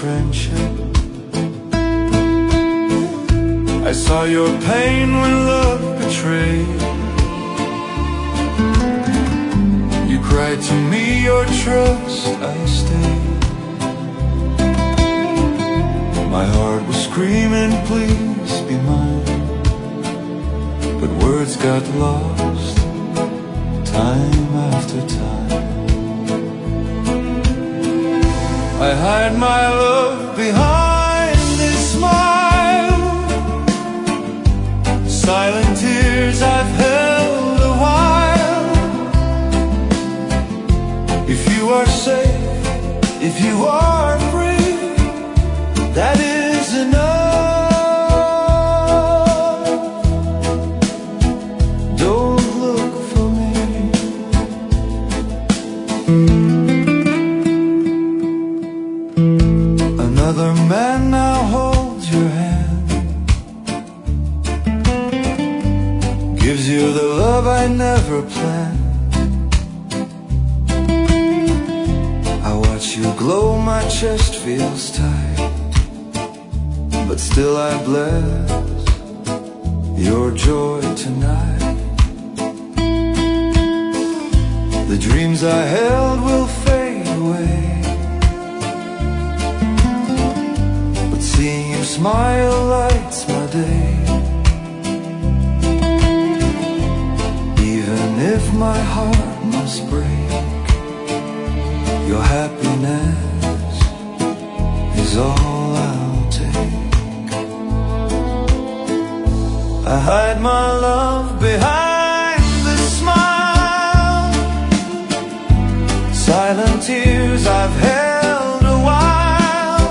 friendship. I saw your pain when love betrayed. You cried to me your trust, I stayed. My heart was screaming, please be mine, but words got lost, time after time. I hide my love behind this smile, silent tears I've held a while. If you are safe, if you are free, that is enough. Don't look for me. Another man now holds your hand, gives you the love I never planned. I watch you glow, my chest feels tight, but still I bless your joy tonight. The dreams I held will fade away, but seeing you smile lights my day. Even if my heart must break, your happiness is all I'll take. I hide my love behind the smile, silent tears I've held a while.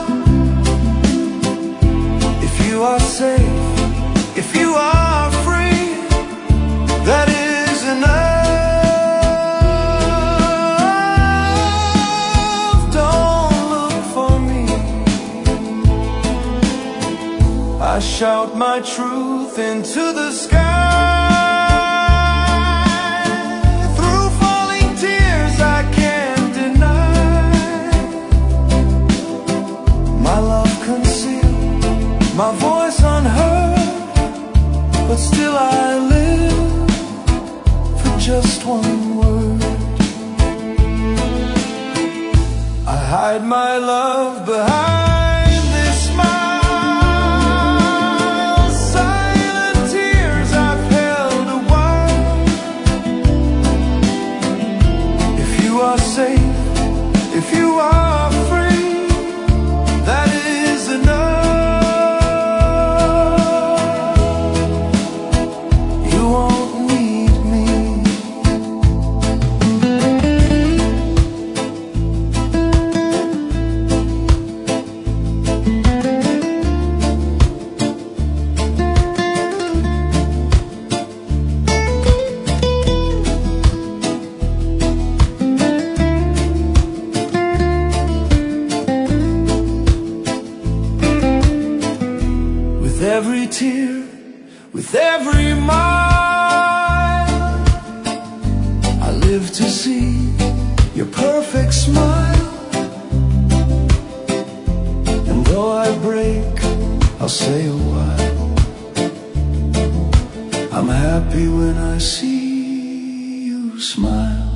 If you are safe, if you are free, that is enough. Don't look for me. I shout my truth into the sky. Through falling tears I can't deny. My love concealed, my voice unheard, but still I live for just one word. I hide my love behind this smile, safe, if you are free, that is enough. You won't need me. With every tear, with every mile, I live to see your perfect smile. And though I break, I'll say a while, I'm happy when I see you smile.